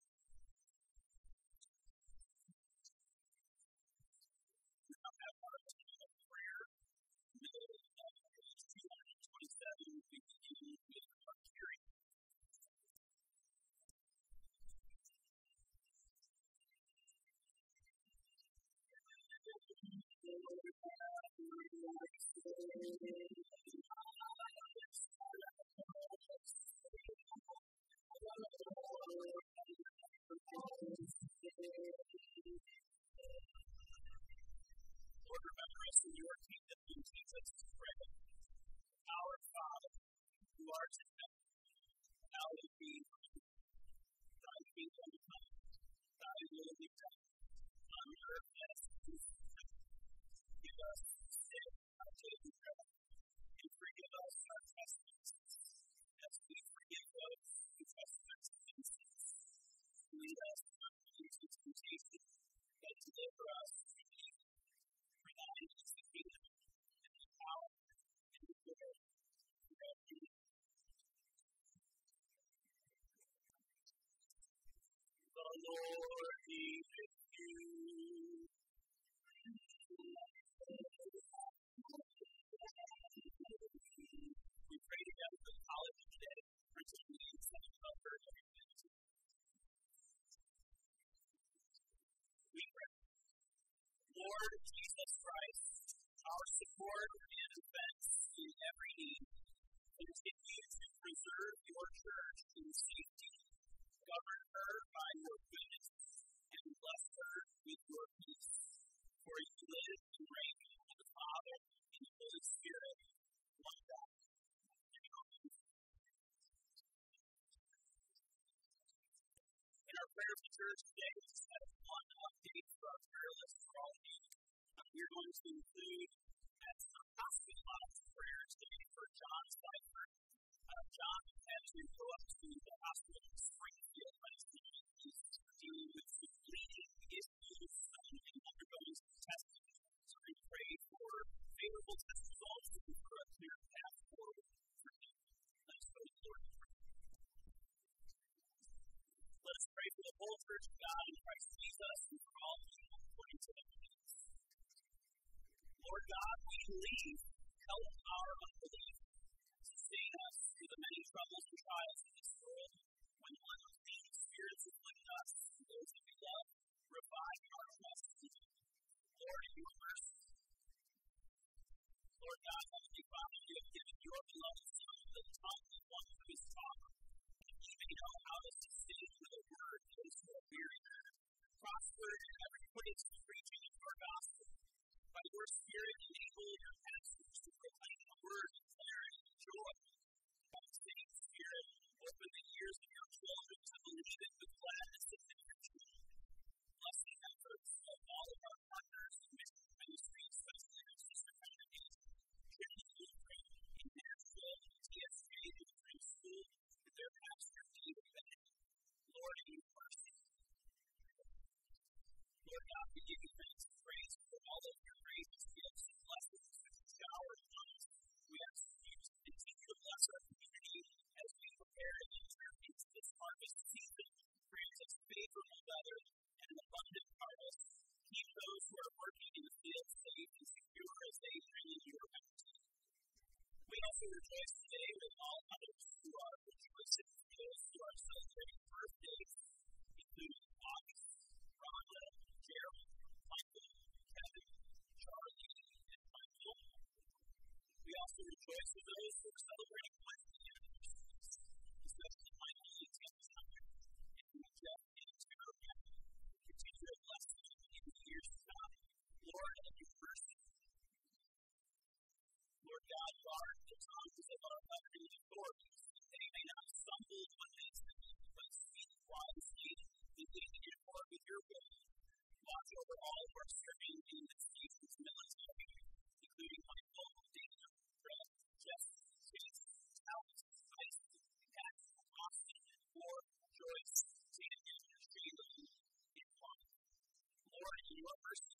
We now have our time of prayer. Middle of page two twenty-seven, we begin with our hearing. Lord, remember us in your kingdom and teach us to pray. Our Father, who art in heaven, hallowed be thy kingdom come, thy will be done, on earth as it is in heaven. Give us this day our daily bread, and forgive us our trespasses, as we forgive those who trespass against us. Lead us not into temptation, but deliver us from evil. For thine is the kingdom, and the power, and the Lord be with you. We pray together for the college today, particularly in such a cover of humanity. We pray. Lord Jesus Christ, our support and defense in every need, continue to preserve your church in safety, govern her by your goodness, and bless her with your peace. For you live and reign with the Father and the Holy Spirit, one God. In our prayer for church today, we just have one update for our prayer list for all of you. We're going to include as some hospitalized prayer today for John Pfeiffer. Uh, John had to go up to the hospital in Springfield last night. He's dealing with some bleeding issues and undergoing some testing. So we pray for favorable test results and for a clear path forward for him. Let's go to the Lord in prayer. Let us pray for the whole church of God in Christ Jesus and for all people according to their needs. Lord God, we believe, help our unbelief, sustain us through the many troubles and trials of this world. When unclean spirits afflict us and those that we love, revive our trust in you. Lord, in your mercy. Lord God, Heavenly Father, you have given your beloved Son the tongue of one who is taught, and he may know how to sustain with a word those who are weary. Prosper in every place of preaching of your gospel. By your Spirit, enable your pastors to proclaim the word with clarity and joy. By the same Spirit, open the ears of your children to believe it with gladness and energy. Bless the efforts of all of our partners in mission ministry, especially our sister congregation, Trinity Lutheran in Nashville, T S J Lutheran School, and their pastor, David Bennett. Lord, in your mercy. Lord God, we give you thanks and praise for all of your gracious gifts and blessings that you shower upon us. We ask you to continue to bless our community as we prepare to enter into this harvest season. Grant us favorable weather and an abundant harvest. Keep those who are working in the field safe and secure as they bring in your bounty. We also rejoice today with all others who are rejoicing, those who are celebrating birthdays, including August, Rhonda, Gerald, Michael, Kevin, Charlie, and Michael. We also rejoice with those who are celebrating wedding anniversaries, especially Michael and Tim's mother, and Jeff and Tara Beck. Continue to bless them in the years to come. Lord, of your mercy. Lord God, guard the tongues of our governing authorities, that they may not stumble when they speak, but speak wisely, thinking in accord with your will. Watch over all who are serving in this nation's military, including Michael, Dana, Brett, Jesse, Chase, Alex, Tyson, Pat, Austin, Ward, Joyce, Tanya, Sheila, and Juan. Lord, in your mercy.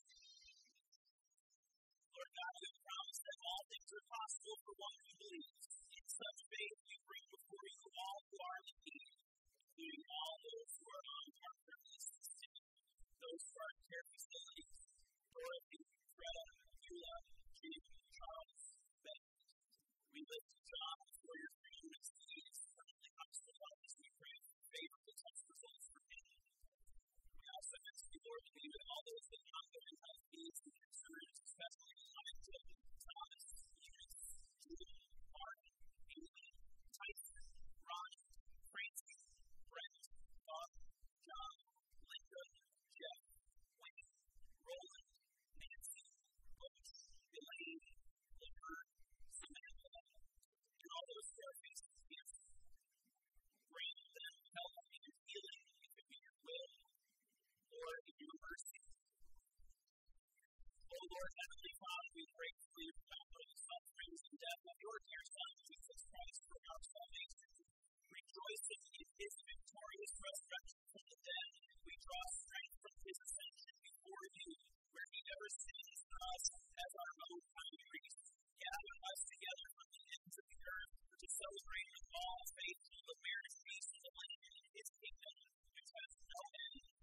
Lord God, you have promised that all things are possible for one who believes. In such faith, we bring before you all who are in need, including all those who are on our privileged system. Those who are in care facilities, Dorothy, Greta, Eula, Jim, Charles, Ben. We lift John before your throne as he is currently hospitalized. We pray for favorable test results for him. We also ask you, Lord, to be with all those with ongoing health needs and concerns, especially Elijah, Thomas, Eunice, Julie, Mark, Amy, Tyson, Ron, Francis, Brent, Bob, John, Linda, Jeff, Wayne, Roland, Nancy, Coach, Elaine, Looker, Samantha, and all those who are facing cancer. Grant them health and healing if it be your will, Lord, in your mercy. O Lord, Heavenly Father, we pray for you for the sufferings and death of your dear Son, Jesus Christ, for our salvation. Rejoicing in his victorious resurrection from the dead, we draw strength from his ascension before you, where he never sins us as our own kind priest. Gather us together from the ends of the earth to celebrate with all faithful the marriage feast of the Lamb in his kingdom, which has no end.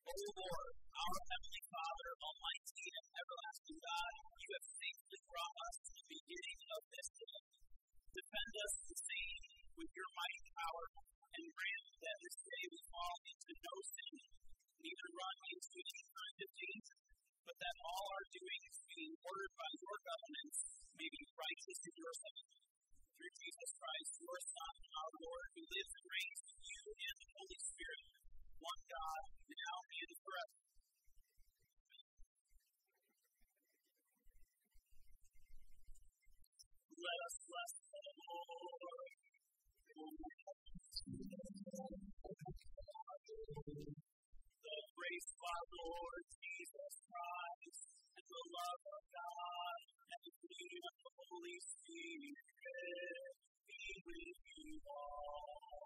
O Lord, our Heavenly Father, Almighty and everlasting God, you have safely brought us to the beginning of this day. Defend us the same with your mighty power, and grant that this day we fall into no sin, neither run into any kind of danger, but that all our doings, being ordered by your governance, may be righteous in your sight. Through Jesus Christ, your Son, our Lord, who lives and reigns with you and the Holy Spirit, one God, now and forever. Let us bless the Lord. The grace of our Lord Jesus Christ, and the love of God, and the communion of the Holy Spirit be with you all.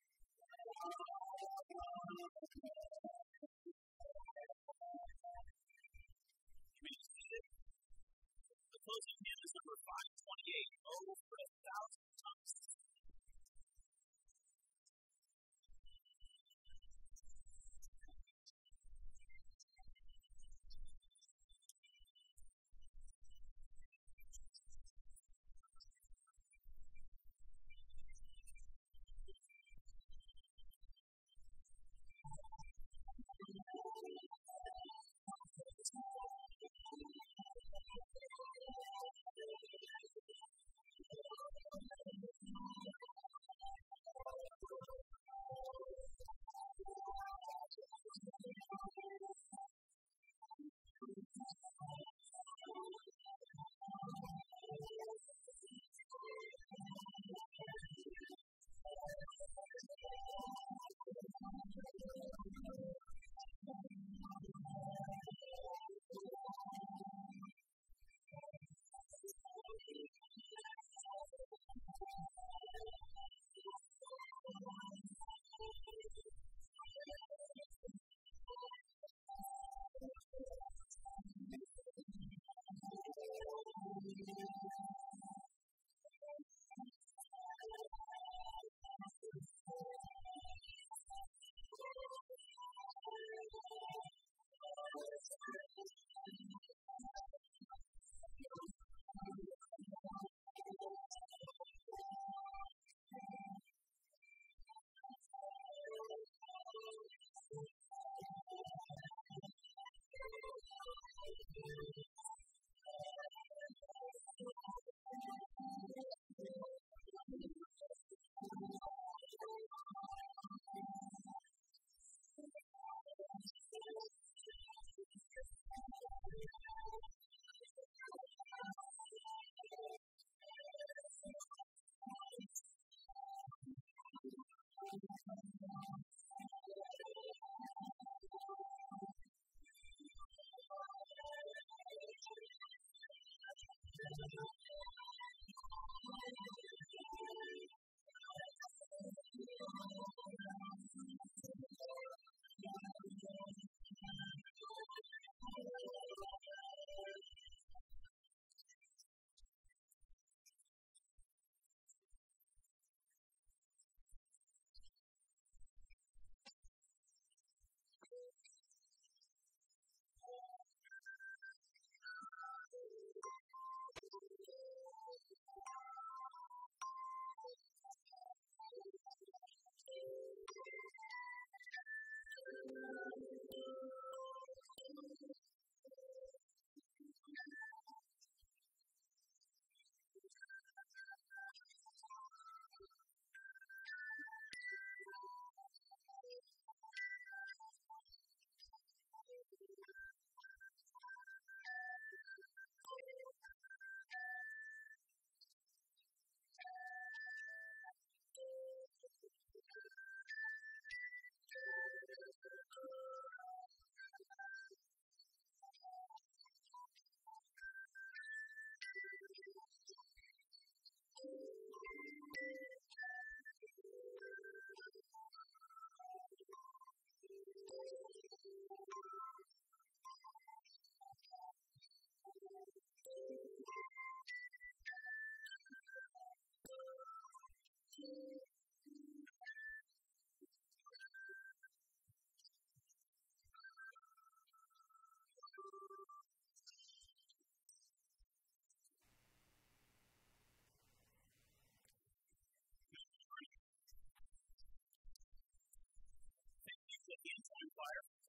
The closing hymn is number five twenty-eight, Oh, for a Thousand Tongues.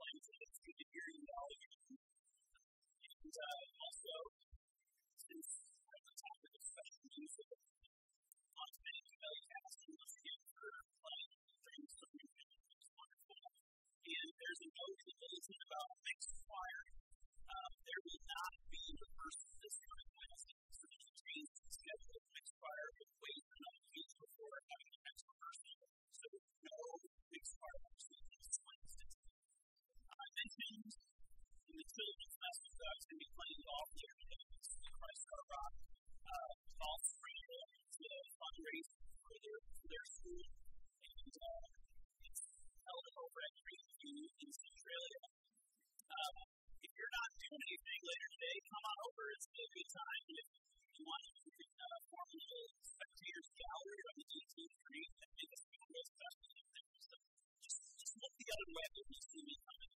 times. It's good to hear you all. And uh, also, since at the topic of special music, on today's telecast, and once again for playing during the sermon, it's wonderful. And there's a note in the bulletin about mixed choir. Um, there will not be rehearsals this coming Wednesday, so if you change the schedule of mixed choir, you'll wait another week before having the next rehearsal. So no mixed choir rehearsals this Wednesday. I mentioned in the children's message that I was going to be playing golf here today at Christ Our Rock. Uh, golf free to fundraise for their, for their school, and uh, it's held over at Greenview in Centralia. Uh, if you're not doing anything later today, come on over. It's a good time. If you want to, you can uh, form a little spectators gallery on the eighteenth Street and make us feel real special. So just, just look the other way when you see me coming.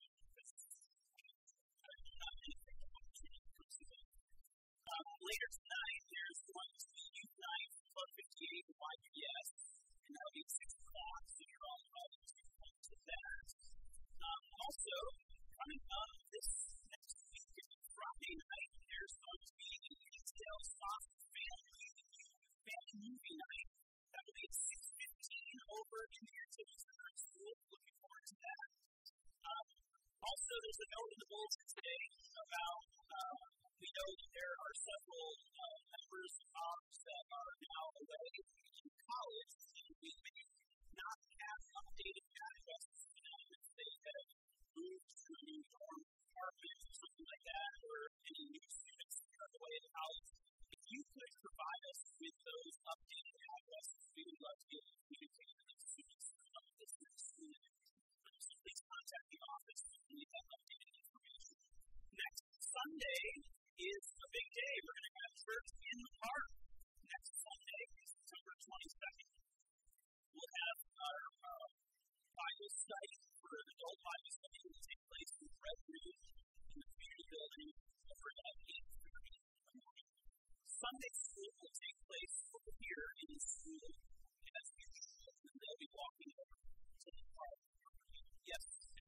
Um, later tonight, there's going to be youth night from Club fifty-eight at Y P S, and that'll be at six o'clock, so you're all invited to come to that. Um, also, coming up this next week, Friday night, there's going to be a retail soft family, family movie night. That will be at six fifteen over in the Activity Center at school. Looking forward to that. Um, also, there's a note in the bulletin today about uh, we know that there are several uh, members of ours that are now away in college, and we may not have updated addresses to them if they have moved to a new dorm apartment or something like that, or any new students that are away in college. If you could provide us with those updated addresses, we would love to be able to communicate with those students from this next student. So please contact the office if you need that updated information. Next Sunday is a big day. We're going to have church in the park next Sunday, September twenty-second. We'll have our uh, Bible study for adult Bible study that will take place in Red Room in the community building over at eight thirty in the morning. Sunday school will take place over here in the school as usual, and they'll be walking over to the park. Yes.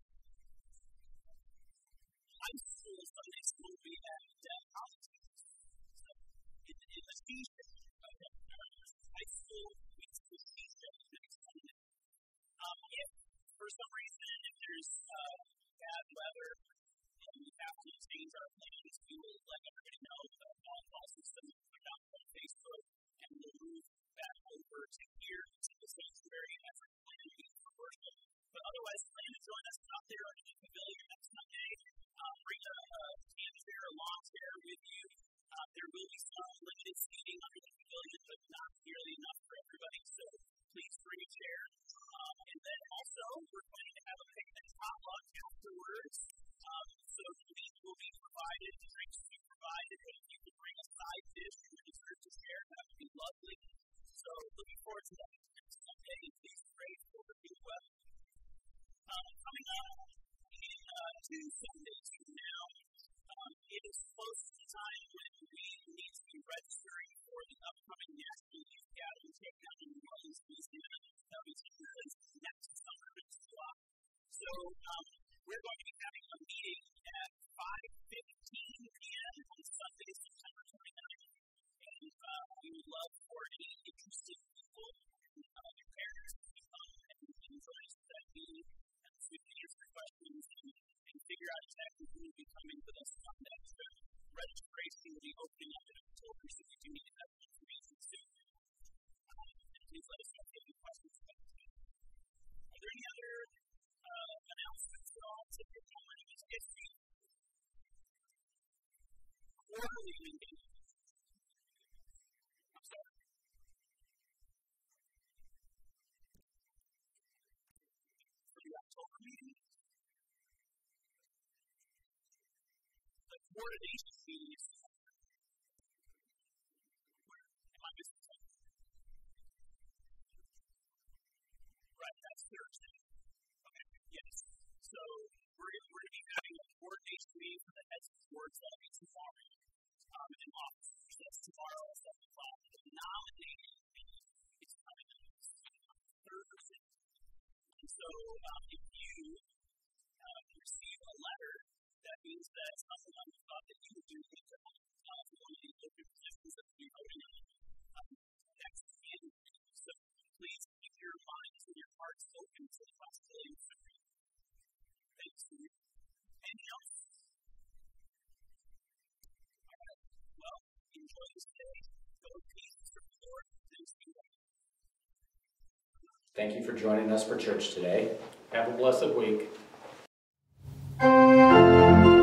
High school Sunday school will be at Dev Politics. So, in, in the season of high school meets the season next Sunday. Um, if, for some reason, if there's uh, bad weather and we have to change our plans, we will let everybody know. The volleyball system will put it out on Facebook, and we'll move back over to here to the sanctuary as our plan meeting for worship. But otherwise, plan to join us out there in the pavilion next Sunday. Um, bring a hand chair, a lawn chair with you. Uh, there will be some limited seating under the pavilion, but not nearly enough for everybody, so please bring a chair. Um, and then also, we're going to have a picnic potluck afterwards. Um, so meat will be provided, drinks will be provided, and if you can bring a side dish and dessert to share, that would be lovely. So looking forward to that next Sunday, and please pray for the good weather. Um, coming up in uh, two Sundays from now, um, it is close to the time when we need to be registering for the upcoming National Youth Gathering takedown in New Orleans, Louisiana. That will be taking place next summer in July. So um, we're going to be having a meeting at five fifteen p.m. on Sunday, September twenty-ninth. And uh, we would love for any interested people, uh, your parents, to come and join us at that meeting. So we can answer questions and, and figure out exactly who will be coming with us on that trip. Registration will be opening up in October, so if you need to have information soon, um, please let us know if you have any questions about it. Are there any other uh, announcements at all? So if you're coming to this history, quarterly meeting. I'm sorry. For the October meeting, the coordination meeting is where? Am I missing something? Right, that's Thursday. Okay, yes. So we're, we're going to be having a coordination meeting for the heads of sports that will be tomorrow. Um, in office. So that's tomorrow at seven o'clock. The nominating meeting is coming up on Thursday. And so um, if you uh, receive things that someone else thought that you would do to help uh, one of these open positions that we'll be voting on um, next January. So please keep your minds and your hearts open to the possibility of serving. Thanks to you. Anything else? All right. Well, enjoy this day. Go in peace. Serve the Lord. Thanks be to God. Thank you for joining us for church today. Have a blessed week. Thank you.